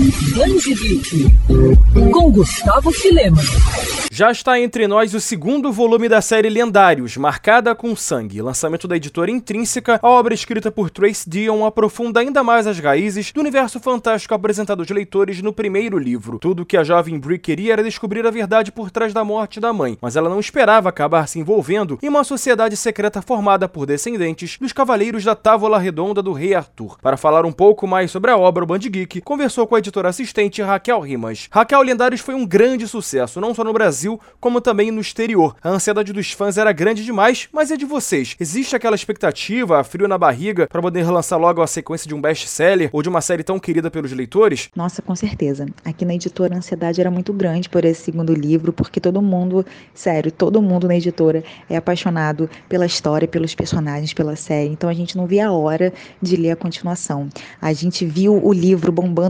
Banzi Geek, com Gustavo Filema. Já está entre nós o segundo volume da série Lendários, Marcada com Sangue. Lançamento da editora Intrínseca, a obra escrita por Trace Deonn aprofunda ainda mais as raízes do universo fantástico apresentado aos leitores no primeiro livro. Tudo que a jovem Bree queria era descobrir a verdade por trás da morte da mãe, mas ela não esperava acabar se envolvendo em uma sociedade secreta formada por descendentes dos Cavaleiros da Távola Redonda do Rei Arthur. Para falar um pouco mais sobre a obra, o Band Geek conversou com a editora assistente Raquel Rimas. Raquel, Lendários foi um grande sucesso, não só no Brasil, como também no exterior. A ansiedade dos fãs era grande demais, mas é de vocês. Existe aquela expectativa, frio na barriga, para poder lançar logo a sequência de um best-seller ou de uma série tão querida pelos leitores? Nossa, com certeza. Aqui na editora a ansiedade era muito grande por esse segundo livro, porque todo mundo, sério, todo mundo na editora é apaixonado pela história, pelos personagens, pela série. Então a gente não via a hora de ler a continuação. A gente viu o livro bombando